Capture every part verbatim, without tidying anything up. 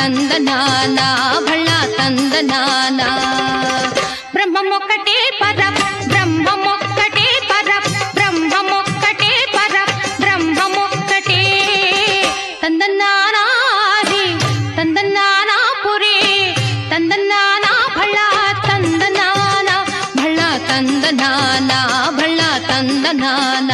తందనానా భళ్ళ తందనానా బ్రహ్మమొక్కటే పర బ్రహ్మమొక్కటే పర బ్రహ్మమొక్కటే పర బ్రహ్మమొక్కటే తందనానా హి తందనానా పురే తందనానా భళ్ళ తందనానా భళ్ళ తందనానా భళ్ళ తందనానా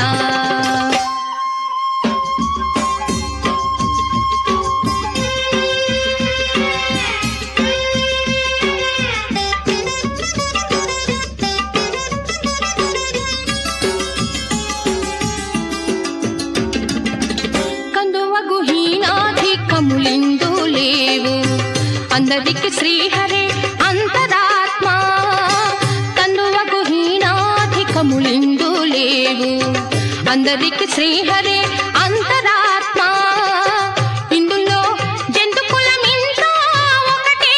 అందరికి శ్రీహరే అంతరాత్మ కందువగు హీనాధికములిందు లేవు అందరికి శ్రీహరే అంతరాత్మ ఇందులో జంతుకులమింత ఒకటే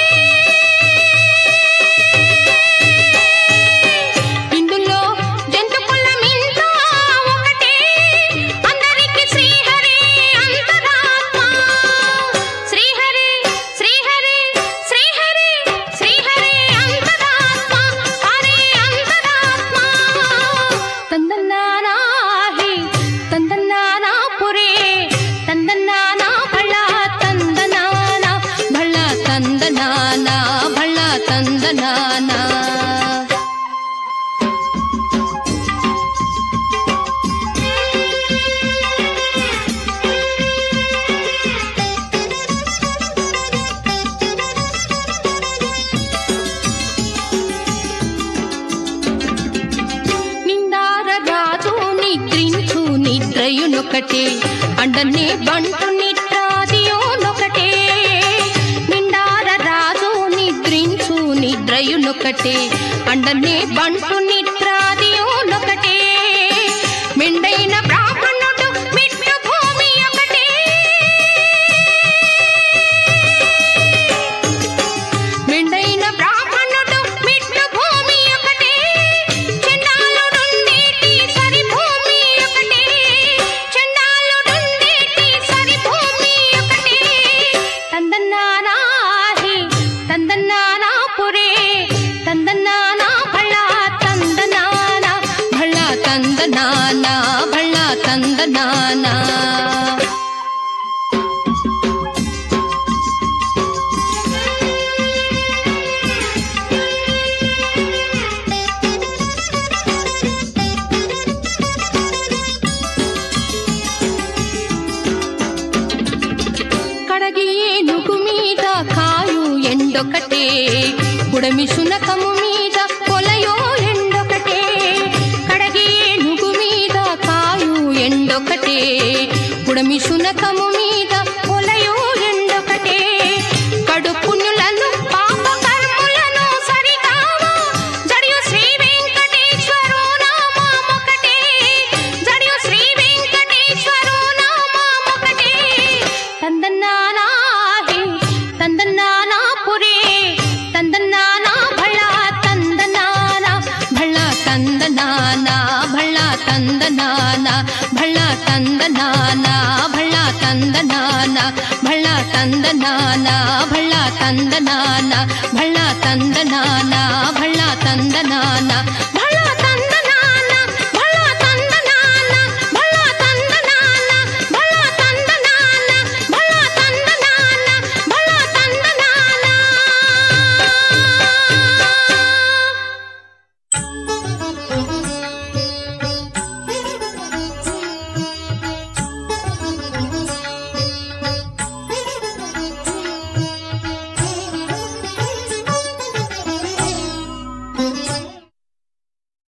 ఇందులో జంతుకులమింత ఒకటే అందరికి శ్రీహరే అంతరాత్మ శ్రీహరే తందనానా హి తందనానా పురే తందనానా భళ్ళ తందనానా భళ్ళ తందనానా భళ్ళ తందనానా నిద్రయునొకటే అండనే బంటు నిద్రాదియోనొకటే నిండార రాజు నిద్రించు నిద్రయునొకటే అండనే బంటు నిద్రాదియోనొకటే మెండైన బ్రాహ్మణుడు మిట్టు భూమి ఒకటే మెండైన బ్రాహ్మణుడు మిట్టు భూమి ఒకటే చండాలుడుండేటి సరి భూమి ఒకటే చండాలుడుండేటి సరి భూమి ఒకటే తందనానా హి తందనానా పురే తందనానా భళ్ళ తందనానా భళ్ళ తందనానా భళ్ళ తందనానా కడగియేనుగు మీద కాయు ఎండొకటే గుడమి శునకము మీద కొలయో ఎండొకటే కడగియేనుగు మీద కాయు ఎండొకటే గుడమి శునకము మీద కొలయో ఎండొకటే కడు పుణ్యులను పాప కర్ములను సరిగావా జడియు శ్రీ వెంకటేశ్వరు నామమొకటే జడియు శ్రీ వెంకటేశ్వరు నామమొకటే తందనానా హి తందనానా పురే తందనానా భళ్ళ తందనానా భళ్ళ తందనానా భళ్ళ తందనానా భళ్ళ తందనానా భళ్ళ తందనానా భళ్ళ తందనానా భళ్ళ తందనానా భళ్ళ తందనానా భళ్ళ తందనానా